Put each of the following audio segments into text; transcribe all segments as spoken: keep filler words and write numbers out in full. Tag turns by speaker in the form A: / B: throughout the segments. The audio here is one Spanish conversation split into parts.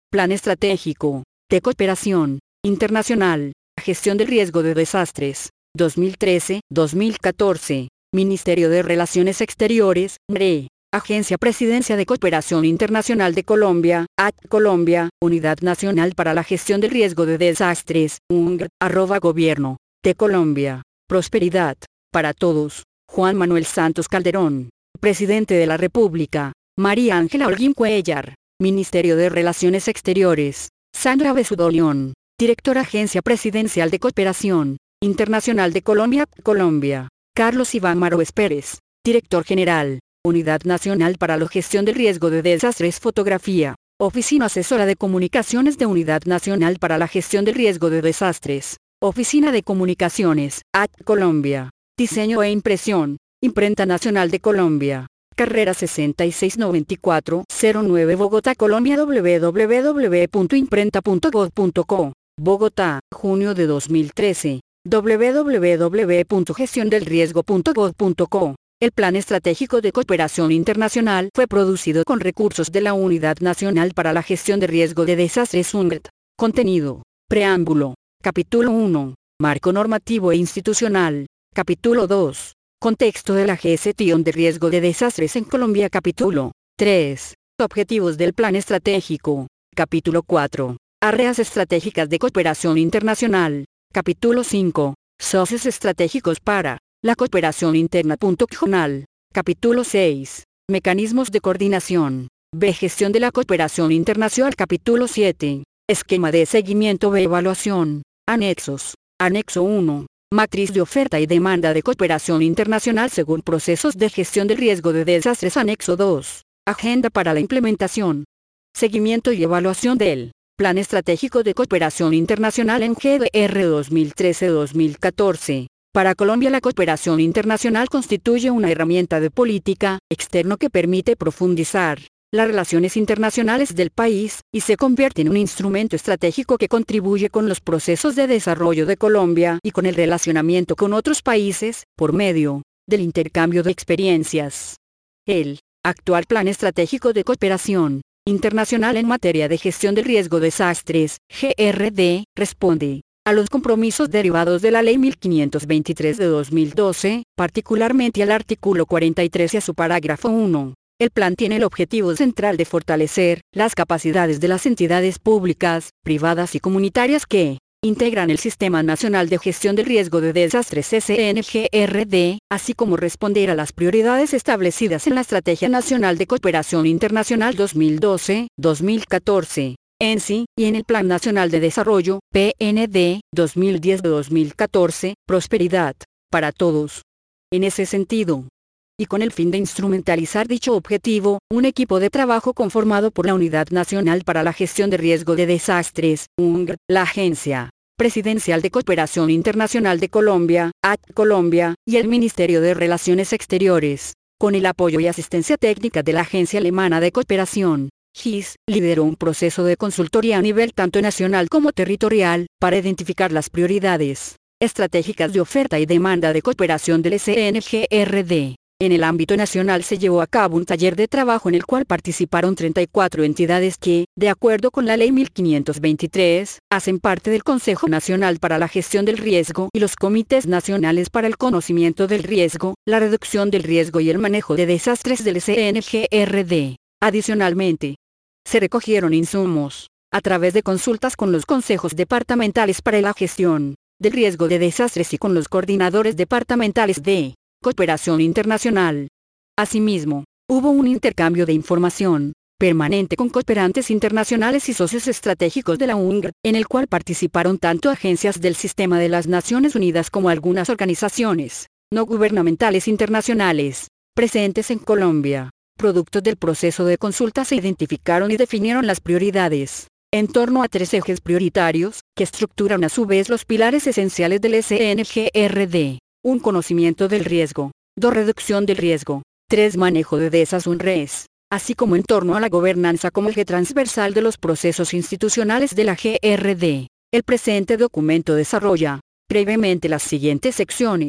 A: Plan Estratégico de Cooperación Internacional, Gestión del Riesgo de Desastres, dos mil trece a dos mil catorce, Ministerio de Relaciones Exteriores, N R E, Agencia Presidencia de Cooperación Internacional de Colombia, A C Colombia, Unidad Nacional para la Gestión del Riesgo de Desastres, U N G R, arroba Gobierno de Colombia, Prosperidad para Todos, Juan Manuel Santos Calderón, Presidente de la República, María Ángela Holguín Cuellar, Ministerio de Relaciones Exteriores, Sandra Besudo León, Directora Agencia Presidencial de Cooperación Internacional de Colombia, Colombia, Carlos Iván Maroes Pérez, Director General, Unidad Nacional para la Gestión del Riesgo de Desastres Fotografía, Oficina Asesora de Comunicaciones de Unidad Nacional para la Gestión del Riesgo de Desastres, Oficina de Comunicaciones, A C Colombia, Diseño e Impresión, Imprenta Nacional de Colombia, Carrera sesenta y seis noventa y cuatro cero nueve Bogotá, Colombia, w w w punto imprenta punto gov punto co, Bogotá, junio de dos mil trece, w w w punto gestión del riesgo punto gov punto co. El Plan Estratégico de Cooperación Internacional fue producido con recursos de la Unidad Nacional para la Gestión de Riesgo de Desastres U N G R T. Contenido. Preámbulo. Capítulo uno. Marco normativo e institucional. Capítulo dos. Contexto de la gestión de riesgo de desastres en Colombia. Capítulo tres. Objetivos del Plan Estratégico. Capítulo cuatro. Áreas estratégicas de cooperación internacional. Capítulo cinco. Socios estratégicos para la cooperación interna. Regional. Capítulo seis. Mecanismos de coordinación. B. Gestión de la cooperación internacional. Capítulo siete. Esquema de seguimiento e evaluación. Anexos. Anexo uno. Matriz de oferta y demanda de cooperación internacional según procesos de gestión del riesgo de desastres. Anexo dos. Agenda para la implementación, seguimiento y evaluación del Plan Estratégico de Cooperación Internacional en G D R dos mil trece a dos mil catorce. Para Colombia, la cooperación internacional constituye una herramienta de política externa que permite profundizar las relaciones internacionales del país, y se convierte en un instrumento estratégico que contribuye con los procesos de desarrollo de Colombia y con el relacionamiento con otros países, por medio del intercambio de experiencias. El actual Plan Estratégico de Cooperación Internacional en materia de gestión del riesgo de desastres, G R D, responde a los compromisos derivados de la Ley mil quinientos veintitrés de dos mil doce, particularmente al artículo cuarenta y tres y a su parágrafo uno. El plan tiene el objetivo central de fortalecer las capacidades de las entidades públicas, privadas y comunitarias que integran el Sistema Nacional de Gestión del Riesgo de Desastres S N G R D, así como responder a las prioridades establecidas en la Estrategia Nacional de Cooperación Internacional dos mil doce a dos mil catorce, E N S I, y en el Plan Nacional de Desarrollo, P N D, dos mil diez a dos mil catorce, Prosperidad para Todos. En ese sentido, y con el fin de instrumentalizar dicho objetivo, un equipo de trabajo conformado por la Unidad Nacional para la Gestión de Riesgo de Desastres, U N G R, la Agencia Presidencial de Cooperación Internacional de Colombia, A C Colombia, y el Ministerio de Relaciones Exteriores, con el apoyo y asistencia técnica de la Agencia Alemana de Cooperación, G I S, lideró un proceso de consultoría a nivel tanto nacional como territorial, para identificar las prioridades estratégicas de oferta y demanda de cooperación del S N G R D. En el ámbito nacional se llevó a cabo un taller de trabajo en el cual participaron treinta y cuatro entidades que, de acuerdo con la Ley mil quinientos veintitrés, hacen parte del Consejo Nacional para la Gestión del Riesgo y los Comités Nacionales para el Conocimiento del Riesgo, la Reducción del Riesgo y el Manejo de Desastres del S N G R D. Adicionalmente, se recogieron insumos, a través de consultas con los consejos departamentales para la gestión del riesgo de desastres y con los coordinadores departamentales de cooperación internacional. Asimismo, hubo un intercambio de información permanente con cooperantes internacionales y socios estratégicos de la U N G R, en el cual participaron tanto agencias del Sistema de las Naciones Unidas como algunas organizaciones no gubernamentales internacionales presentes en Colombia. Producto del proceso de consulta se identificaron y definieron las prioridades en torno a tres ejes prioritarios, que estructuran a su vez los pilares esenciales del S N G R D. uno Conocimiento del riesgo. dos Reducción del riesgo. tres Manejo de desastres, así como en torno a la gobernanza como eje transversal de los procesos institucionales de la G R D. El presente documento desarrolla brevemente las siguientes secciones.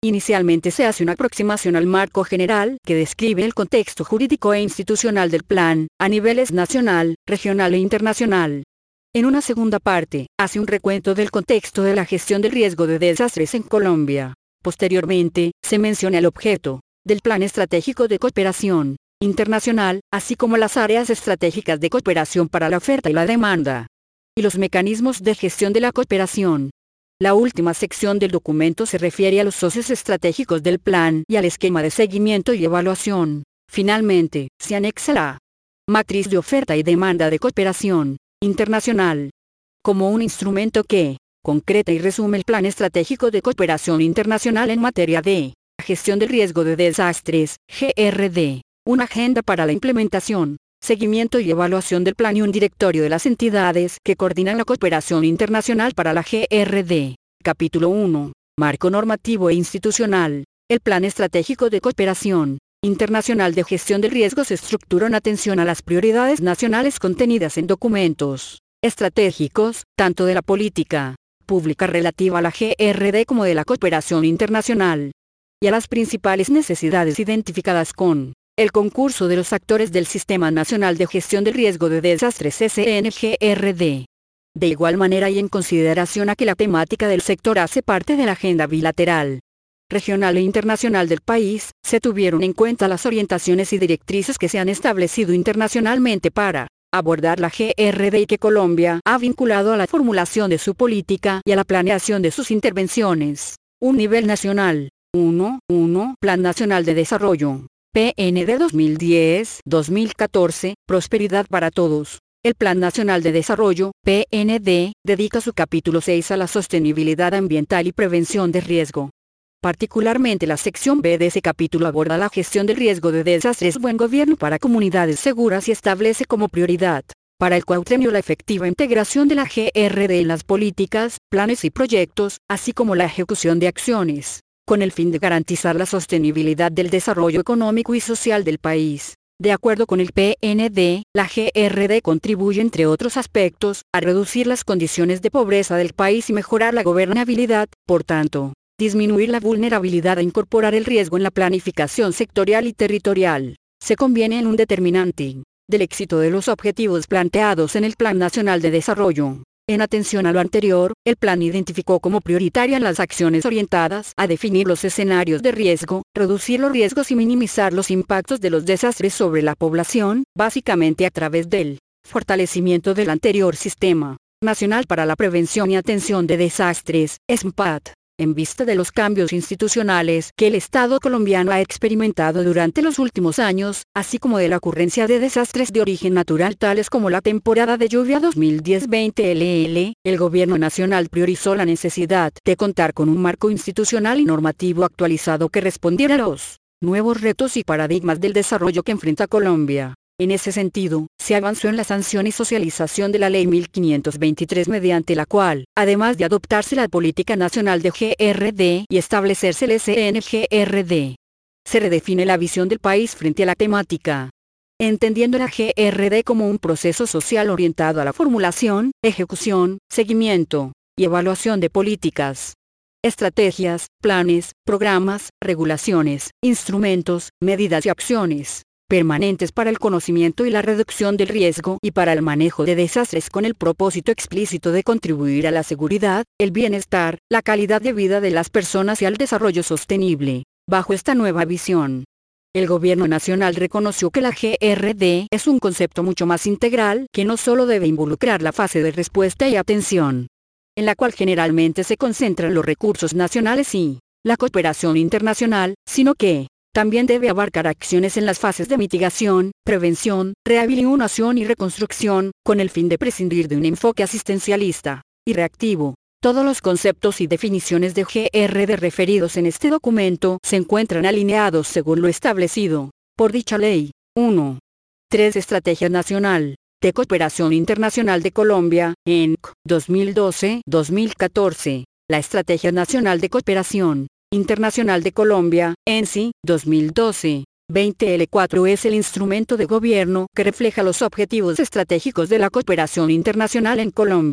A: Inicialmente se hace una aproximación al marco general que describe el contexto jurídico e institucional del plan, a niveles nacional, regional e internacional. En una segunda parte, hace un recuento del contexto de la gestión del riesgo de desastres en Colombia. Posteriormente, se menciona el objeto del Plan Estratégico de Cooperación Internacional, así como las áreas estratégicas de cooperación para la oferta y la demanda, y los mecanismos de gestión de la cooperación. La última sección del documento se refiere a los socios estratégicos del plan y al esquema de seguimiento y evaluación. Finalmente, se anexa la matriz de oferta y demanda de cooperación internacional, como un instrumento que concreta y resume el Plan Estratégico de Cooperación Internacional en materia de gestión del riesgo de desastres, G R D, una agenda para la implementación, seguimiento y evaluación del plan y un directorio de las entidades que coordinan la cooperación internacional para la G R D. Capítulo uno. Marco normativo e institucional. El Plan Estratégico de Cooperación Internacional de Gestión del Riesgo se estructuró en atención a las prioridades nacionales contenidas en documentos estratégicos, tanto de la política pública relativa a la G R D como de la cooperación internacional, y a las principales necesidades identificadas con el concurso de los actores del Sistema Nacional de Gestión del Riesgo de Desastres S N G R D. De igual manera y en consideración a que la temática del sector hace parte de la agenda bilateral, regional e internacional del país, se tuvieron en cuenta las orientaciones y directrices que se han establecido internacionalmente para abordar la G R D y que Colombia ha vinculado a la formulación de su política y a la planeación de sus intervenciones. Un nivel nacional. uno. uno. Plan Nacional de Desarrollo. P N D dos mil diez a dos mil catorce, Prosperidad para Todos. El Plan Nacional de Desarrollo, P N D, dedica su capítulo seis a la sostenibilidad ambiental y prevención de riesgo. Particularmente la sección B de ese capítulo aborda la gestión del riesgo de desastres, buen gobierno para comunidades seguras y establece como prioridad para el cuatrienio la efectiva integración de la G R D en las políticas, planes y proyectos, así como la ejecución de acciones con el fin de garantizar la sostenibilidad del desarrollo económico y social del país. De acuerdo con el P N D, la G R D contribuye entre otros aspectos, a reducir las condiciones de pobreza del país y mejorar la gobernabilidad, por tanto, disminuir la vulnerabilidad e incorporar el riesgo en la planificación sectorial y territorial. Se conviene en un determinante del éxito de los objetivos planteados en el Plan Nacional de Desarrollo. En atención a lo anterior, el plan identificó como prioritarias las acciones orientadas a definir los escenarios de riesgo, reducir los riesgos y minimizar los impactos de los desastres sobre la población, básicamente a través del fortalecimiento del anterior Sistema Nacional para la Prevención y Atención de Desastres, S M P A T. En vista de los cambios institucionales que el Estado colombiano ha experimentado durante los últimos años, así como de la ocurrencia de desastres de origen natural tales como la temporada de lluvia dos mil diez veinte L L, el Gobierno Nacional priorizó la necesidad de contar con un marco institucional y normativo actualizado que respondiera a los nuevos retos y paradigmas del desarrollo que enfrenta Colombia. En ese sentido, se avanzó en la sanción y socialización de la Ley mil quinientos veintitrés mediante la cual, además de adoptarse la Política Nacional de G R D y establecerse el S N G R D, se redefine la visión del país frente a la temática, entendiendo la G R D como un proceso social orientado a la formulación, ejecución, seguimiento y evaluación de políticas, estrategias, planes, programas, regulaciones, instrumentos, medidas y acciones permanentes para el conocimiento y la reducción del riesgo y para el manejo de desastres con el propósito explícito de contribuir a la seguridad, el bienestar, la calidad de vida de las personas y al desarrollo sostenible. Bajo esta nueva visión, el Gobierno Nacional reconoció que la G R D es un concepto mucho más integral que no solo debe involucrar la fase de respuesta y atención, en la cual generalmente se concentran los recursos nacionales y la cooperación internacional, sino que también debe abarcar acciones en las fases de mitigación, prevención, rehabilitación y reconstrucción, con el fin de prescindir de un enfoque asistencialista y reactivo. Todos los conceptos y definiciones de G R D referidos en este documento se encuentran alineados según lo establecido por dicha ley. uno. tres. Estrategia Nacional de Cooperación Internacional de Colombia, E N C, dos mil doce a dos mil catorce. La Estrategia Nacional de Cooperación Internacional de Colombia, E N S I, dos mil doce a veinte L cuatro es el instrumento de gobierno que refleja los objetivos estratégicos de la cooperación internacional en Colombia.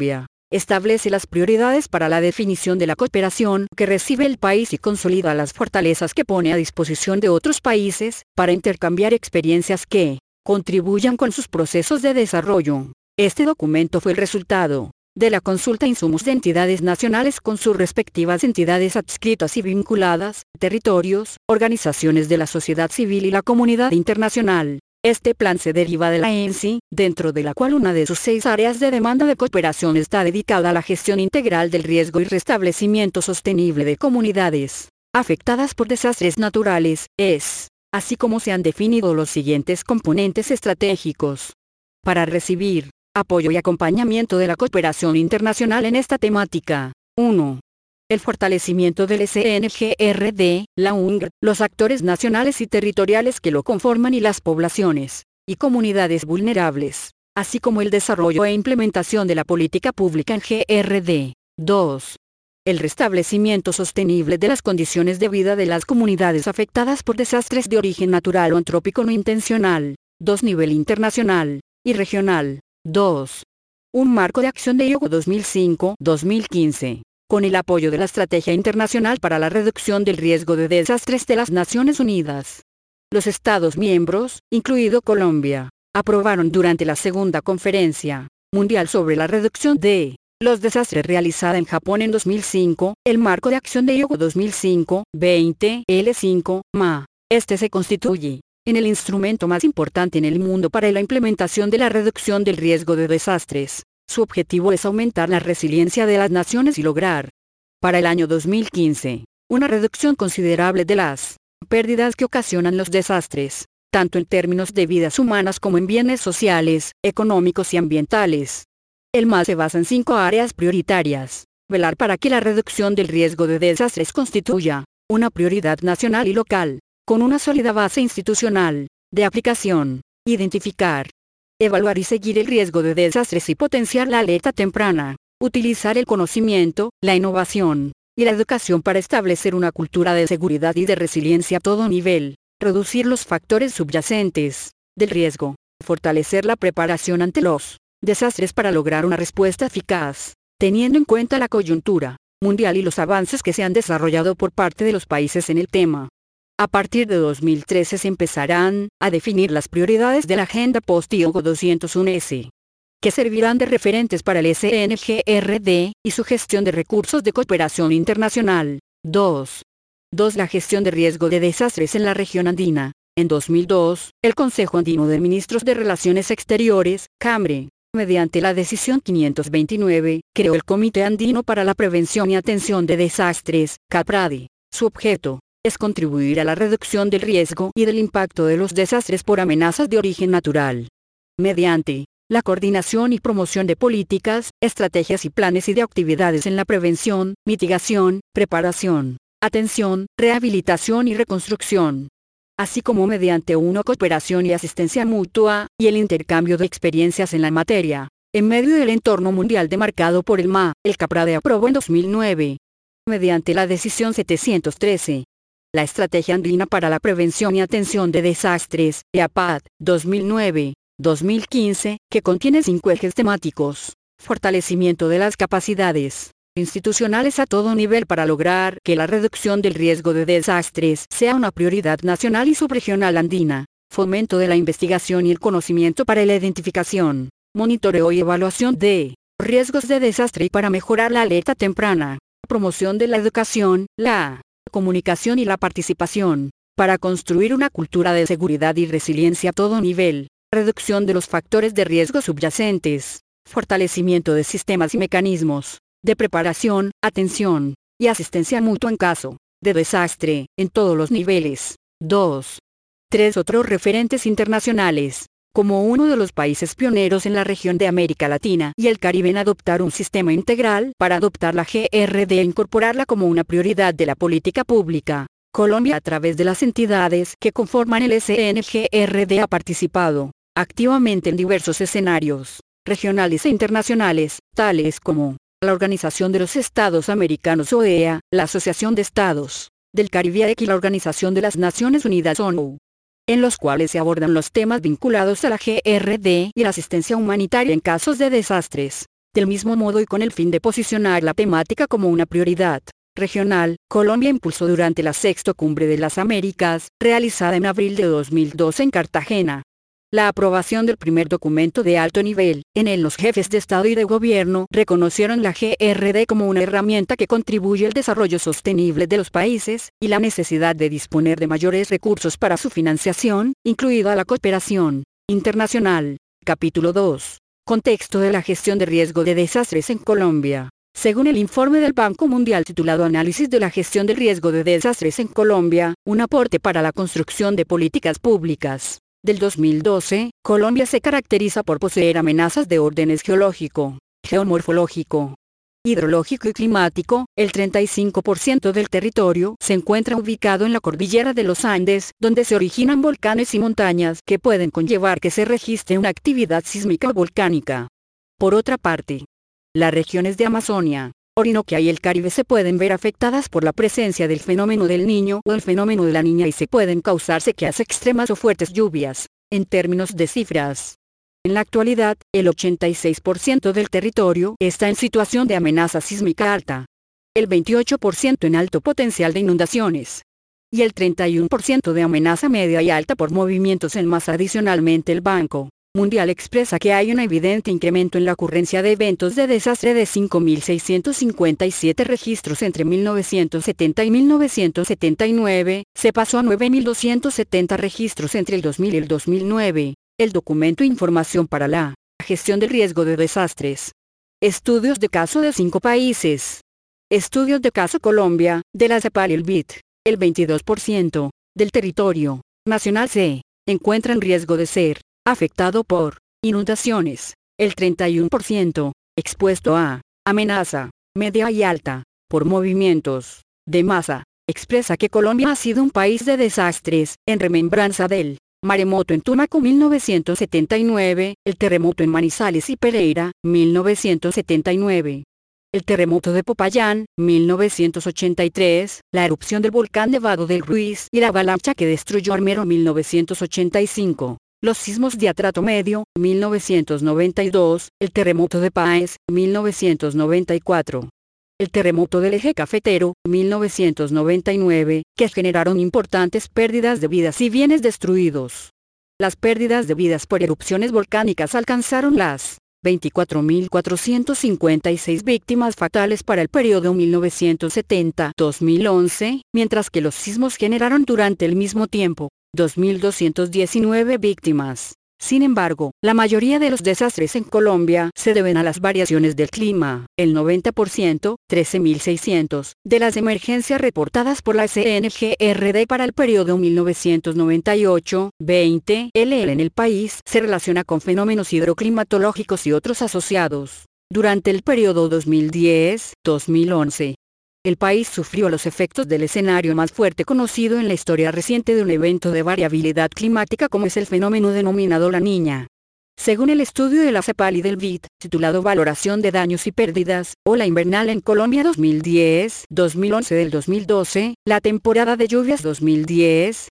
A: establece las prioridades para la definición de la cooperación que recibe el país y consolida las fortalezas que pone a disposición de otros países, para intercambiar experiencias que contribuyan con sus procesos de desarrollo. Este documento fue el resultado de la consulta insumos de entidades nacionales con sus respectivas entidades adscritas y vinculadas, territorios, organizaciones de la sociedad civil y la comunidad internacional. Este plan se deriva de la E N S I, dentro de la cual una de sus seis áreas de demanda de cooperación está dedicada a la gestión integral del riesgo y restablecimiento sostenible de comunidades afectadas por desastres naturales, es, así como se han definido los siguientes componentes estratégicos para recibir apoyo y acompañamiento de la cooperación internacional en esta temática. uno. El fortalecimiento del S N G R D, la U N G R, los actores nacionales y territoriales que lo conforman y las poblaciones y comunidades vulnerables, así como el desarrollo e implementación de la política pública en G R D. dos. El restablecimiento sostenible de las condiciones de vida de las comunidades afectadas por desastres de origen natural o antrópico no intencional. dos. Nivel internacional y regional. dos. Un marco de acción de I O G dos mil cinco a dos mil quince. Con el apoyo de la Estrategia Internacional para la Reducción del Riesgo de Desastres de las Naciones Unidas. Los Estados miembros, incluido Colombia, aprobaron durante la segunda Conferencia Mundial sobre la Reducción de los Desastres realizada en Japón en dos mil cinco, el marco de acción de I O G dos mil cinco a veinte L cinco M A. Este se constituye en el instrumento más importante en el mundo para la implementación de la reducción del riesgo de desastres. Su objetivo es aumentar la resiliencia de las naciones y lograr, para el año dos mil quince, una reducción considerable de las pérdidas que ocasionan los desastres, tanto en términos de vidas humanas como en bienes sociales, económicos y ambientales. El M A se basa en cinco áreas prioritarias. Velar para que la reducción del riesgo de desastres constituya una prioridad nacional y local, con una sólida base institucional de aplicación. Identificar, evaluar y seguir el riesgo de desastres y potenciar la alerta temprana. Utilizar el conocimiento, la innovación y la educación para establecer una cultura de seguridad y de resiliencia a todo nivel. Reducir los factores subyacentes del riesgo. Fortalecer la preparación ante los desastres para lograr una respuesta eficaz, teniendo en cuenta la coyuntura mundial y los avances que se han desarrollado por parte de los países en el tema. A partir de dos mil trece se empezarán a definir las prioridades de la Agenda Post-I O G doscientos uno S, que servirán de referentes para el S N G R D y su gestión de recursos de cooperación internacional. dos. dos. La gestión de riesgo de desastres en la región andina. En dos mil dos, el Consejo Andino de Ministros de Relaciones Exteriores, CAMRE, mediante la Decisión quinientos veintinueve, creó el Comité Andino para la Prevención y Atención de Desastres, CAPRADE. Su objeto es contribuir a la reducción del riesgo y del impacto de los desastres por amenazas de origen natural, mediante la coordinación y promoción de políticas, estrategias y planes y de actividades en la prevención, mitigación, preparación, atención, rehabilitación y reconstrucción, así como mediante una cooperación y asistencia mutua, y el intercambio de experiencias en la materia. En medio del entorno mundial demarcado por el M A, el CAPRADE aprobó en dos mil nueve, mediante la Decisión setecientos trece, la Estrategia Andina para la Prevención y Atención de Desastres, E A P A D, dos mil nueve a dos mil quince, que contiene cinco ejes temáticos. Fortalecimiento de las capacidades institucionales a todo nivel para lograr que la reducción del riesgo de desastres sea una prioridad nacional y subregional andina. Fomento de la investigación y el conocimiento para la identificación, monitoreo y evaluación de riesgos de desastre y para mejorar la alerta temprana. Promoción de la educación, la comunicación y la participación, para construir una cultura de seguridad y resiliencia a todo nivel. Reducción de los factores de riesgo subyacentes. Fortalecimiento de sistemas y mecanismos de preparación, atención y asistencia mutua en caso de desastre, en todos los niveles. dos. tres. Otros referentes internacionales. Como uno de los países pioneros en la región de América Latina y el Caribe en adoptar un sistema integral para adoptar la G R D e incorporarla como una prioridad de la política pública, Colombia a través de las entidades que conforman el S N G R D ha participado activamente en diversos escenarios regionales e internacionales, tales como la Organización de los Estados Americanos O E A, la Asociación de Estados del Caribe y la Organización de las Naciones Unidas O N U, en los cuales se abordan los temas vinculados a la G R D y la asistencia humanitaria en casos de desastres. Del mismo modo y con el fin de posicionar la temática como una prioridad regional, Colombia impulsó durante la Sexta Cumbre de las Américas, realizada en abril de dos mil doce en Cartagena, la aprobación del primer documento de alto nivel. En él los jefes de Estado y de Gobierno reconocieron la G R D como una herramienta que contribuye al desarrollo sostenible de los países, y la necesidad de disponer de mayores recursos para su financiación, incluida la cooperación internacional. Capítulo dos. Contexto de la gestión de riesgo de desastres en Colombia. Según el informe del Banco Mundial titulado Análisis de la gestión del riesgo de desastres en Colombia, un aporte para la construcción de políticas públicas, del dos mil doce, Colombia se caracteriza por poseer amenazas de órdenes geológico, geomorfológico, hidrológico y climático. El treinta y cinco por ciento del territorio se encuentra ubicado en la cordillera de los Andes, donde se originan volcanes y montañas que pueden conllevar que se registre una actividad sísmica o volcánica. Por otra parte, las regiones de Amazonia, Orinoquia y el Caribe se pueden ver afectadas por la presencia del fenómeno del Niño o el fenómeno de la Niña y se pueden causar sequías extremas o fuertes lluvias. En términos de cifras, en la actualidad, el ochenta y seis por ciento del territorio está en situación de amenaza sísmica alta, el veintiocho por ciento en alto potencial de inundaciones, y el treinta y uno por ciento de amenaza media y alta por movimientos en masa. Adicionalmente, el Banco Mundial expresa que hay un evidente incremento en la ocurrencia de eventos de desastre de cinco mil seiscientos cincuenta y siete registros entre mil novecientos setenta y mil novecientos setenta y nueve, se pasó a nueve mil doscientos setenta registros entre el dos mil y el dos mil nueve. El documento Información para la gestión del riesgo de desastres. Estudios de caso de cinco países. Estudios de caso Colombia, de la CEPAL y el B I D. El veintidós por ciento del territorio nacional se encuentra en riesgo de ser afectado por inundaciones. El treinta y uno por ciento expuesto a amenaza media y alta por movimientos de masa. Expresa que Colombia ha sido un país de desastres, en remembranza del maremoto en Tumaco mil novecientos setenta y nueve, el terremoto en Manizales y Pereira, mil novecientos setenta y nueve, el terremoto de Popayán, mil novecientos ochenta y tres, la erupción del volcán Nevado del Ruiz y la avalancha que destruyó Armero mil novecientos ochenta y cinco. Los sismos de Atrato Medio, mil novecientos noventa y dos, el terremoto de Páez, mil novecientos noventa y cuatro. El terremoto del Eje Cafetero, mil novecientos noventa y nueve, que generaron importantes pérdidas de vidas y bienes destruidos. Las pérdidas de vidas por erupciones volcánicas alcanzaron las veinticuatro mil cuatrocientos cincuenta y seis víctimas fatales para el periodo mil novecientos setenta a dos mil once, mientras que los sismos generaron durante el mismo tiempo dos mil doscientas diecinueve víctimas. Sin embargo, la mayoría de los desastres en Colombia se deben a las variaciones del clima. El noventa por ciento, trece mil seiscientos, de las emergencias reportadas por la C N G R D para el periodo mil novecientos noventa y ocho a veinte L L en el país se relaciona con fenómenos hidroclimatológicos y otros asociados. Durante el periodo dos mil diez a dos mil once, el país sufrió los efectos del escenario más fuerte conocido en la historia reciente de un evento de variabilidad climática como es el fenómeno denominado La Niña. Según el estudio de la CEPAL y del B I D, titulado Valoración de daños y pérdidas, o la invernal en Colombia dos mil diez a dos mil once del dos mil doce, la temporada de lluvias dos mil diez,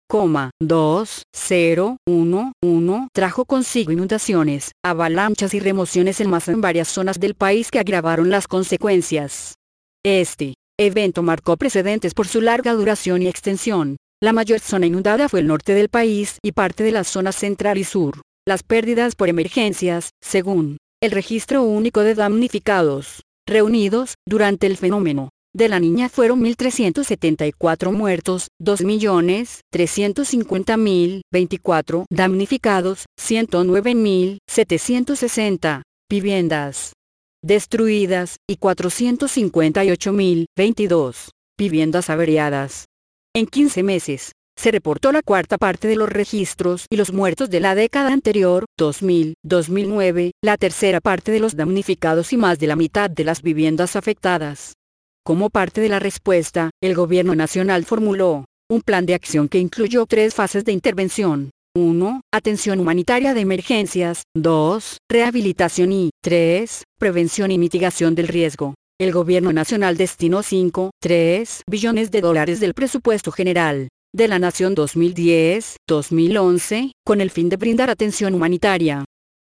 A: dos cero uno uno trajo consigo inundaciones, avalanchas y remociones en masa en varias zonas del país que agravaron las consecuencias. Este evento marcó precedentes por su larga duración y extensión. La mayor zona inundada fue el norte del país y parte de las zonas central y sur. Las pérdidas por emergencias, según el registro único de damnificados reunidos durante el fenómeno de La Niña, fueron mil trescientos setenta y cuatro muertos, dos millones trescientos cincuenta mil veinticuatro damnificados, ciento nueve mil setecientos sesenta viviendas destruidas, y cuatrocientos cincuenta y ocho mil veintidós viviendas averiadas. En quince meses, se reportó la cuarta parte de los registros y los muertos de la década anterior, dos mil a dos mil nueve, la tercera parte de los damnificados y más de la mitad de las viviendas afectadas. Como parte de la respuesta, el gobierno nacional formuló un plan de acción que incluyó tres fases de intervención. uno. Atención humanitaria de emergencias. dos. Rehabilitación y tres. Prevención y mitigación del riesgo. El gobierno nacional destinó cinco punto tres billones de dólares del presupuesto general de la Nación dos mil diez a dos mil once, con el fin de brindar atención humanitaria.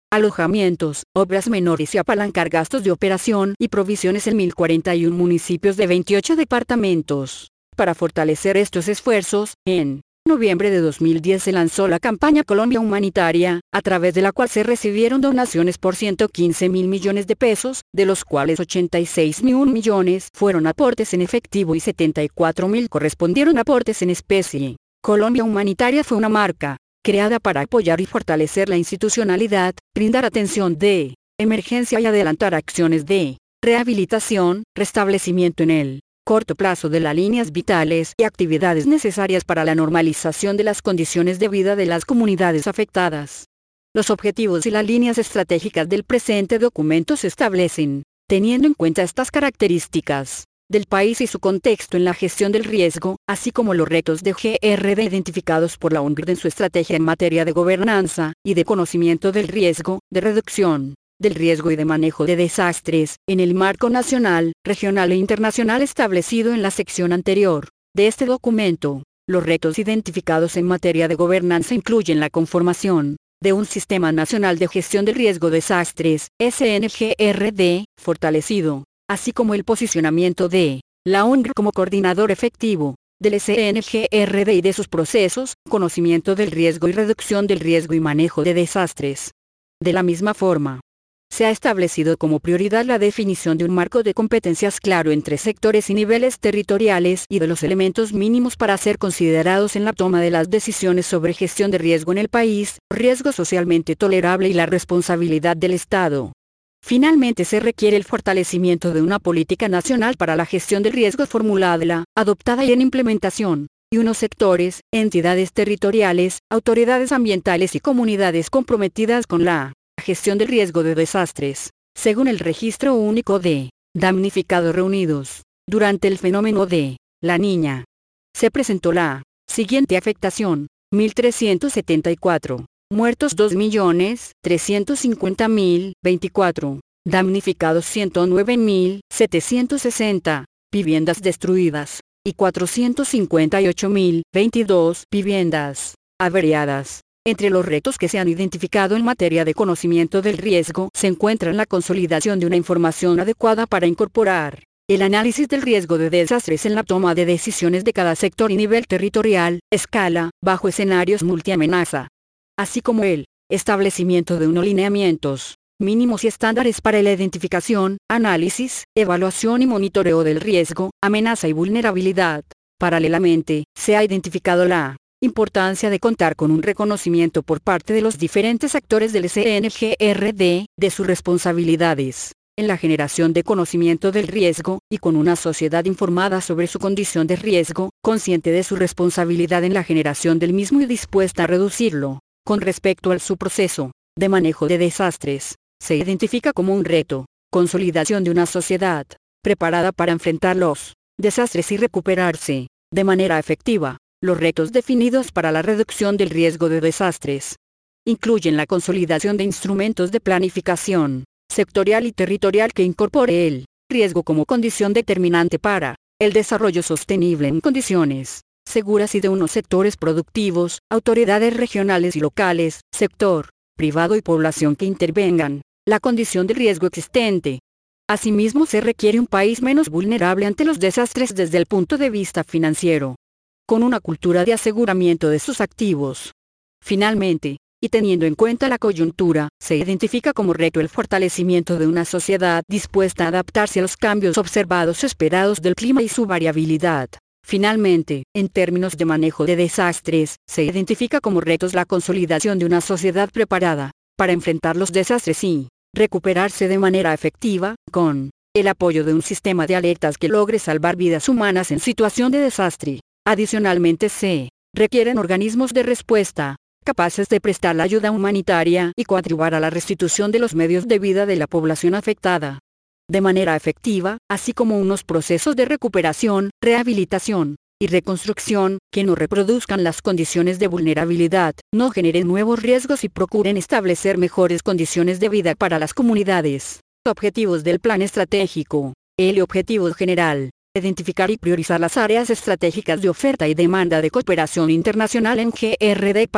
A: alojamientos, obras menores y apalancar gastos de operación y provisiones en mil cuarenta y uno municipios de veintiocho departamentos. Para fortalecer estos esfuerzos, en noviembre de dos mil diez se lanzó la campaña Colombia Humanitaria, a través de la cual se recibieron donaciones por ciento quince mil millones de pesos, de los cuales ochenta y seis mil millones fueron aportes en efectivo y setenta y cuatro mil correspondieron a aportes en especie. Colombia Humanitaria fue una marca creada para apoyar y fortalecer la institucionalidad, brindar atención de emergencia y adelantar acciones de rehabilitación, restablecimiento en el corto plazo de las líneas vitales y actividades necesarias para la normalización de las condiciones de vida de las comunidades afectadas. Los objetivos y las líneas estratégicas del presente documento se establecen, teniendo en cuenta estas características del país y su contexto en la gestión del riesgo, así como los retos de G R D identificados por la O N G en su estrategia en materia de gobernanza y de conocimiento del riesgo, de reducción del riesgo y de manejo de desastres, en el marco nacional, regional e internacional establecido en la sección anterior de este documento. Los retos identificados en materia de gobernanza incluyen la conformación de un Sistema Nacional de Gestión del Riesgo Desastres, S N G R D, fortalecido, así como el posicionamiento de la O N G como coordinador efectivo del S N G R D y de sus procesos, conocimiento del riesgo y reducción del riesgo y manejo de desastres. De la misma forma, se ha establecido como prioridad la definición de un marco de competencias claro entre sectores y niveles territoriales y de los elementos mínimos para ser considerados en la toma de las decisiones sobre gestión de riesgo en el país, riesgo socialmente tolerable y la responsabilidad del Estado. Finalmente se requiere el fortalecimiento de una política nacional para la gestión del riesgo formulada, adoptada y en implementación, y unos sectores, entidades territoriales, autoridades ambientales y comunidades comprometidas con la gestión del riesgo de desastres, según el Registro Único de Damnificados reunidos. Durante el fenómeno de La Niña, se presentó la siguiente afectación: mil trescientos setenta y cuatro. Muertos dos millones trescientos cincuenta mil veinticuatro, damnificados ciento nueve mil setecientos sesenta, viviendas destruidas, y cuatrocientos cincuenta y ocho mil veintidós viviendas averiadas. Entre los retos que se han identificado en materia de conocimiento del riesgo se encuentra la consolidación de una información adecuada para incorporar el análisis del riesgo de desastres en la toma de decisiones de cada sector y nivel territorial, escala, bajo escenarios multiamenaza, así como el establecimiento de unos lineamientos mínimos y estándares para la identificación, análisis, evaluación y monitoreo del riesgo, amenaza y vulnerabilidad. Paralelamente, se ha identificado la importancia de contar con un reconocimiento por parte de los diferentes actores del S N G R D, de sus responsabilidades en la generación de conocimiento del riesgo, y con una sociedad informada sobre su condición de riesgo, consciente de su responsabilidad en la generación del mismo y dispuesta a reducirlo. Con respecto al su proceso de manejo de desastres, se identifica como un reto, consolidación de una sociedad preparada para enfrentar los desastres y recuperarse de manera efectiva. Los retos definidos para la reducción del riesgo de desastres incluyen la consolidación de instrumentos de planificación sectorial y territorial que incorpore el riesgo como condición determinante para el desarrollo sostenible en condiciones seguras y de unos sectores productivos, autoridades regionales y locales, sector privado y población que intervengan la condición de riesgo existente. Asimismo, se requiere un país menos vulnerable ante los desastres desde el punto de vista financiero, con una cultura de aseguramiento de sus activos. Finalmente, y teniendo en cuenta la coyuntura, se identifica como reto el fortalecimiento de una sociedad dispuesta a adaptarse a los cambios observados esperados del clima y su variabilidad. Finalmente, en términos de manejo de desastres, se identifica como retos la consolidación de una sociedad preparada para enfrentar los desastres y recuperarse de manera efectiva, con el apoyo de un sistema de alertas que logre salvar vidas humanas en situación de desastre. Adicionalmente, se requieren organismos de respuesta capaces de prestar la ayuda humanitaria y coadyuvar a la restitución de los medios de vida de la población afectada de manera efectiva, así como unos procesos de recuperación, rehabilitación y reconstrucción que no reproduzcan las condiciones de vulnerabilidad, no generen nuevos riesgos y procuren establecer mejores condiciones de vida para las comunidades. Objetivos del Plan Estratégico. El objetivo general: identificar y priorizar las áreas estratégicas de oferta y demanda de cooperación internacional en G R D para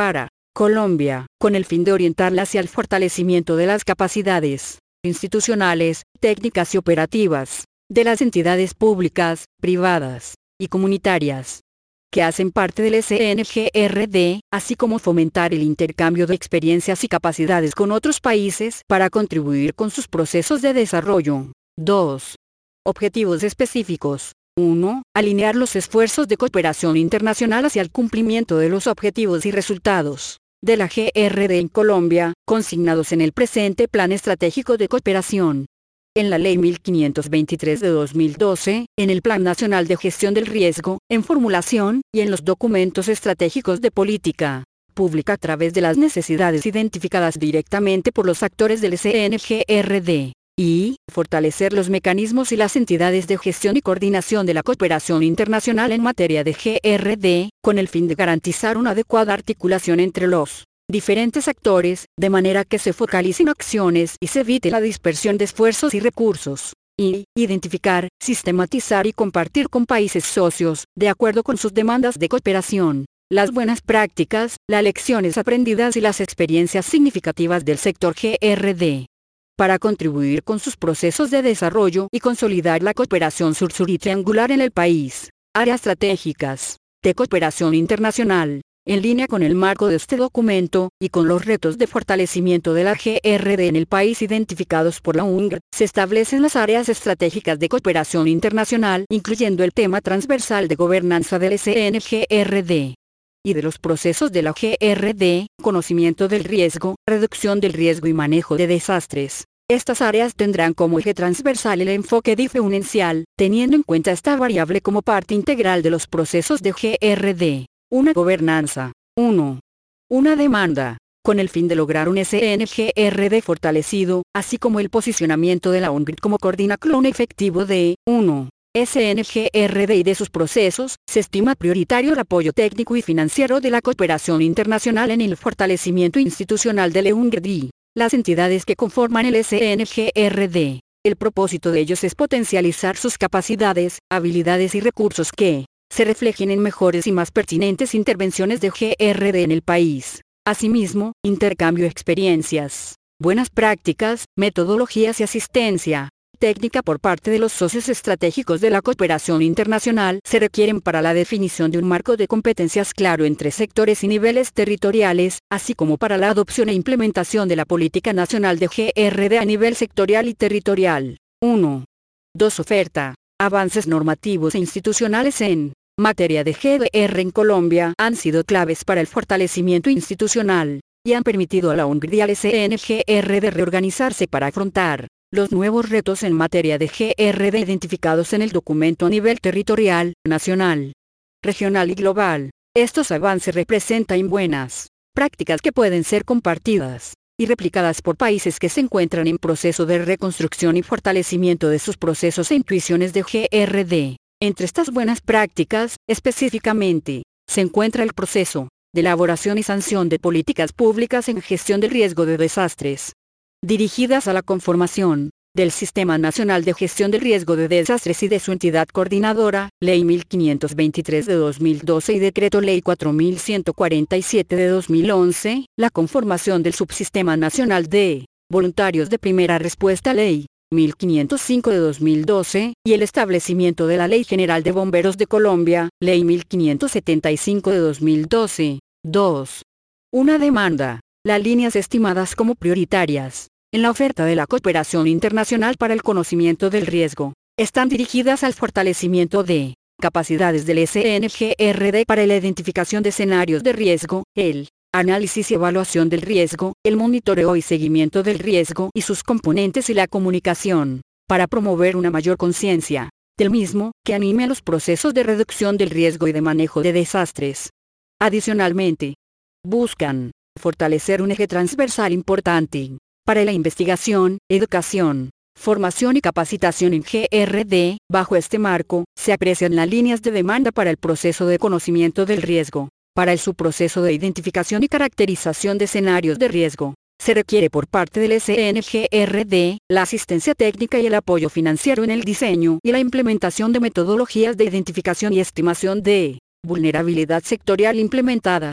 A: Colombia, con el fin de orientarla hacia el fortalecimiento de las capacidades institucionales, técnicas y operativas de las entidades públicas, privadas y comunitarias que hacen parte del S N G R D, así como fomentar el intercambio de experiencias y capacidades con otros países para contribuir con sus procesos de desarrollo. dos. Objetivos específicos. uno. Alinear los esfuerzos de cooperación internacional hacia el cumplimiento de los objetivos y resultados de la G R D en Colombia, consignados en el presente Plan Estratégico de Cooperación. En la Ley mil quinientos veintitrés de dos mil doce, en el Plan Nacional de Gestión del Riesgo, en formulación, y en los documentos estratégicos de política pública a través de las necesidades identificadas directamente por los actores del S N G R D. Y, fortalecer los mecanismos y las entidades de gestión y coordinación de la cooperación internacional en materia de G R D, con el fin de garantizar una adecuada articulación entre los diferentes actores, de manera que se focalicen acciones y se evite la dispersión de esfuerzos y recursos. Y, identificar, sistematizar y compartir con países socios, de acuerdo con sus demandas de cooperación, las buenas prácticas, las lecciones aprendidas y las experiencias significativas del sector G R D. Para contribuir con sus procesos de desarrollo y consolidar la cooperación sur-sur y triangular en el país. Áreas estratégicas de cooperación internacional. En línea con el marco de este documento, y con los retos de fortalecimiento de la G R D en el país identificados por la U N G R, se establecen las áreas estratégicas de cooperación internacional, incluyendo el tema transversal de gobernanza del S N G R D y de los procesos de la G R D, conocimiento del riesgo, reducción del riesgo y manejo de desastres. Estas áreas tendrán como eje transversal el enfoque diferencial, teniendo en cuenta esta variable como parte integral de los procesos de G R D. Una gobernanza. uno. Una demanda, con el fin de lograr un S N G R D fortalecido, así como el posicionamiento de la U N G R como coordinador efectivo de uno. S N G R D y de sus procesos, se estima prioritario el apoyo técnico y financiero de la cooperación internacional en el fortalecimiento institucional de la U N G R D. Las entidades que conforman el S N G R D. El propósito de ellos es potencializar sus capacidades, habilidades y recursos que se reflejen en mejores y más pertinentes intervenciones de G R D en el país. Asimismo, intercambio de experiencias, buenas prácticas, metodologías y asistencia técnica por parte de los socios estratégicos de la cooperación internacional se requieren para la definición de un marco de competencias claro entre sectores y niveles territoriales, así como para la adopción e implementación de la política nacional de G R D a nivel sectorial y territorial. uno. dos. Oferta. Avances normativos e institucionales en materia de G R en Colombia han sido claves para el fortalecimiento institucional, y han permitido a la U N G R y al S N G R de reorganizarse para afrontar los nuevos retos en materia de G R D identificados en el documento a nivel territorial, nacional, regional y global. Estos avances representan buenas prácticas que pueden ser compartidas y replicadas por países que se encuentran en proceso de reconstrucción y fortalecimiento de sus procesos e intuiciones de G R D. Entre estas buenas prácticas, específicamente, se encuentra el proceso de elaboración y sanción de políticas públicas en gestión del riesgo de desastres, dirigidas a la conformación del Sistema Nacional de Gestión del Riesgo de Desastres y de su entidad coordinadora, Ley mil quinientos veintitrés de dos mil doce y Decreto Ley cuatro mil ciento cuarenta y siete de dos mil once, la conformación del Subsistema Nacional de Voluntarios de Primera Respuesta Ley mil quinientos cinco de dos mil doce, y el establecimiento de la Ley General de Bomberos de Colombia, Ley mil quinientos setenta y cinco de dos mil doce. dos. Una demanda. Las líneas estimadas como prioritarias en la oferta de la cooperación internacional para el conocimiento del riesgo están dirigidas al fortalecimiento de capacidades del S N G R D para la identificación de escenarios de riesgo, el análisis y evaluación del riesgo, el monitoreo y seguimiento del riesgo y sus componentes y la comunicación, para promover una mayor conciencia del mismo, que anime a los procesos de reducción del riesgo y de manejo de desastres. Adicionalmente, buscan fortalecer un eje transversal importante para la investigación, educación, formación y capacitación en G R D. Bajo este marco, se aprecian las líneas de demanda para el proceso de conocimiento del riesgo. Para el subproceso de identificación y caracterización de escenarios de riesgo, se requiere por parte del S N G R D la asistencia técnica y el apoyo financiero en el diseño y la implementación de metodologías de identificación y estimación de vulnerabilidad sectorial implementadas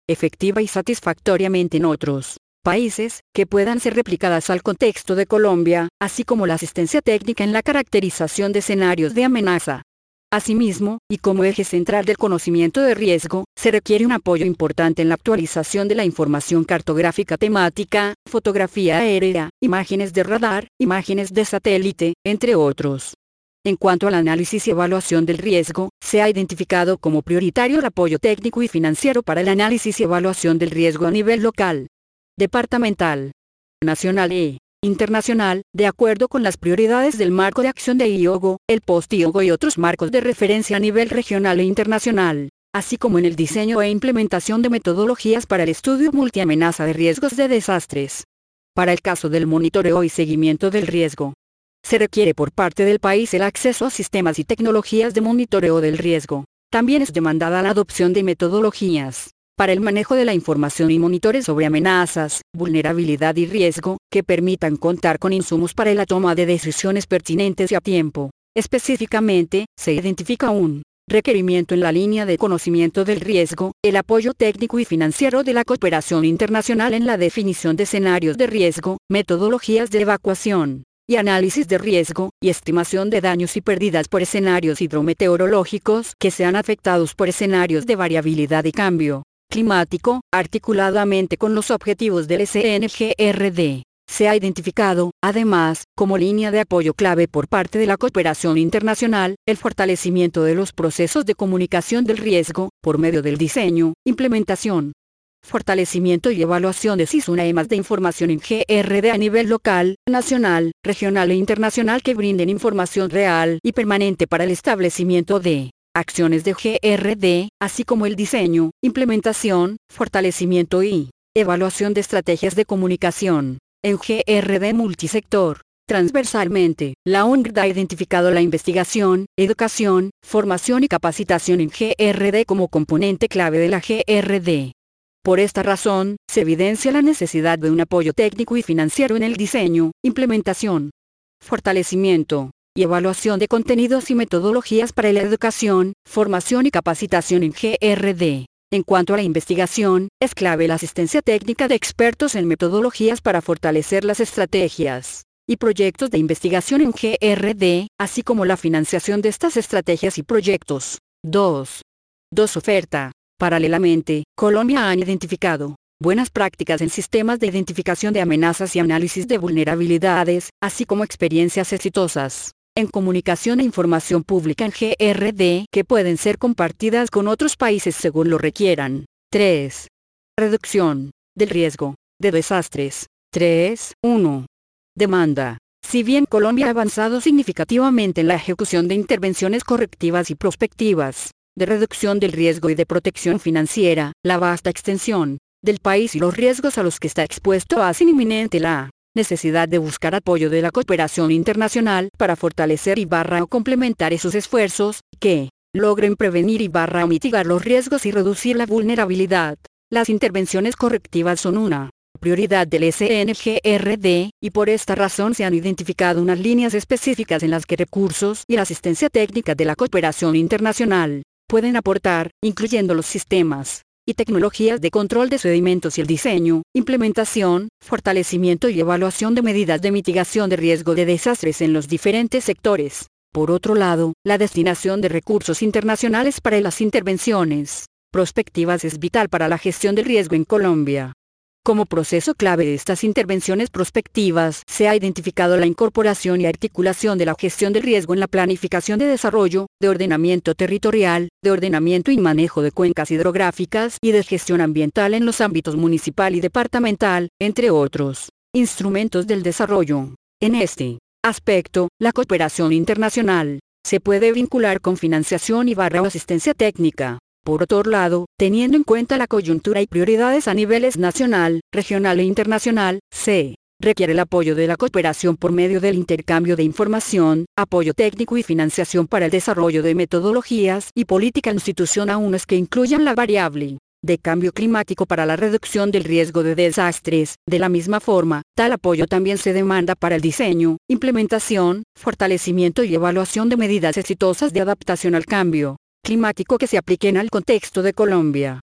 A: efectiva y satisfactoriamente en otros países, que puedan ser replicadas al contexto de Colombia, así como la asistencia técnica en la caracterización de escenarios de amenaza. Asimismo, y como eje central del conocimiento de riesgo, se requiere un apoyo importante en la actualización de la información cartográfica temática, fotografía aérea, imágenes de radar, imágenes de satélite, entre otros. En cuanto al análisis y evaluación del riesgo, se ha identificado como prioritario el apoyo técnico y financiero para el análisis y evaluación del riesgo a nivel local, departamental, nacional e internacional, de acuerdo con las prioridades del marco de acción de I O G O, el post-I O G O y otros marcos de referencia a nivel regional e internacional, así como en el diseño e implementación de metodologías para el estudio multiamenaza de riesgos de desastres. Para el caso del monitoreo y seguimiento del riesgo, se requiere por parte del país el acceso a sistemas y tecnologías de monitoreo del riesgo. También es demandada la adopción de metodologías para el manejo de la información y monitores sobre amenazas, vulnerabilidad y riesgo, que permitan contar con insumos para la toma de decisiones pertinentes y a tiempo. Específicamente, se identifica un requerimiento en la línea de conocimiento del riesgo, el apoyo técnico y financiero de la cooperación internacional en la definición de escenarios de riesgo, metodologías de evacuación y análisis de riesgo, y estimación de daños y pérdidas por escenarios hidrometeorológicos que sean afectados por escenarios de variabilidad y cambio climático, articuladamente con los objetivos del S N G R D. Se ha identificado, además, como línea de apoyo clave por parte de la cooperación internacional, el fortalecimiento de los procesos de comunicación del riesgo, por medio del diseño, implementación, fortalecimiento y evaluación de sistemas de información en G R D a nivel local, nacional, regional e internacional que brinden información real y permanente para el establecimiento de acciones de G R D, así como el diseño, implementación, fortalecimiento y evaluación de estrategias de comunicación en G R D multisector. Transversalmente, la O N G D ha identificado la investigación, educación, formación y capacitación en G R D como componente clave de la G R D. Por esta razón, se evidencia la necesidad de un apoyo técnico y financiero en el diseño, implementación, fortalecimiento y evaluación de contenidos y metodologías para la educación, formación y capacitación en G R D. En cuanto a la investigación, es clave la asistencia técnica de expertos en metodologías para fortalecer las estrategias y proyectos de investigación en G R D, así como la financiación de estas estrategias y proyectos. dos. dos Oferta. Paralelamente, Colombia ha identificado buenas prácticas en sistemas de identificación de amenazas y análisis de vulnerabilidades, así como experiencias exitosas en comunicación e información pública en G R D que pueden ser compartidas con otros países según lo requieran. tres. Reducción del riesgo de desastres. tres. uno. Demanda. Si bien Colombia ha avanzado significativamente en la ejecución de intervenciones correctivas y prospectivas, de reducción del riesgo y de protección financiera, la vasta extensión del país y los riesgos a los que está expuesto hacen inminente la necesidad de buscar apoyo de la cooperación internacional para fortalecer y barra o complementar esos esfuerzos, que logren prevenir y barra o mitigar los riesgos y reducir la vulnerabilidad. Las intervenciones correctivas son una prioridad del S N G R D, y por esta razón se han identificado unas líneas específicas en las que recursos y la asistencia técnica de la cooperación internacional pueden aportar, incluyendo los sistemas y tecnologías de control de sedimentos y el diseño, implementación, fortalecimiento y evaluación de medidas de mitigación de riesgo de desastres en los diferentes sectores. Por otro lado, la destinación de recursos internacionales para las intervenciones prospectivas es vital para la gestión del riesgo en Colombia. Como proceso clave de estas intervenciones prospectivas, se ha identificado la incorporación y articulación de la gestión del riesgo en la planificación de desarrollo, de ordenamiento territorial, de ordenamiento y manejo de cuencas hidrográficas y de gestión ambiental en los ámbitos municipal y departamental, entre otros instrumentos del desarrollo. En este aspecto, la cooperación internacional se puede vincular con financiación y barra o asistencia técnica. Por otro lado, teniendo en cuenta la coyuntura y prioridades a niveles nacional, regional e internacional, se requiere el apoyo de la cooperación por medio del intercambio de información, apoyo técnico y financiación para el desarrollo de metodologías y política institucional aún es que incluyan la variable de cambio climático para la reducción del riesgo de desastres. De la misma forma, tal apoyo también se demanda para el diseño, implementación, fortalecimiento y evaluación de medidas exitosas de adaptación al cambio climático que se apliquen al contexto de Colombia.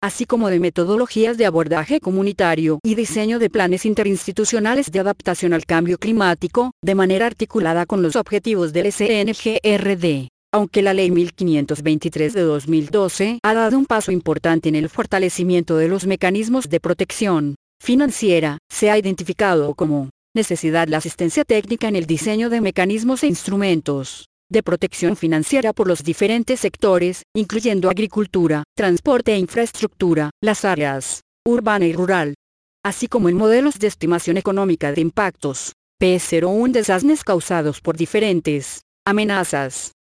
A: así como de metodologías de abordaje comunitario y diseño de planes interinstitucionales de adaptación al cambio climático, de manera articulada con los objetivos del S N G R D. Aunque la Ley mil quinientos veintitrés de dos mil doce ha dado un paso importante en el fortalecimiento de los mecanismos de protección financiera, se ha identificado como necesidad la asistencia técnica en el diseño de mecanismos e instrumentos de protección financiera por los diferentes sectores, incluyendo agricultura, transporte e infraestructura, las áreas urbana y rural, así como en modelos de estimación económica de impactos, P cero uno desastres causados por diferentes amenazas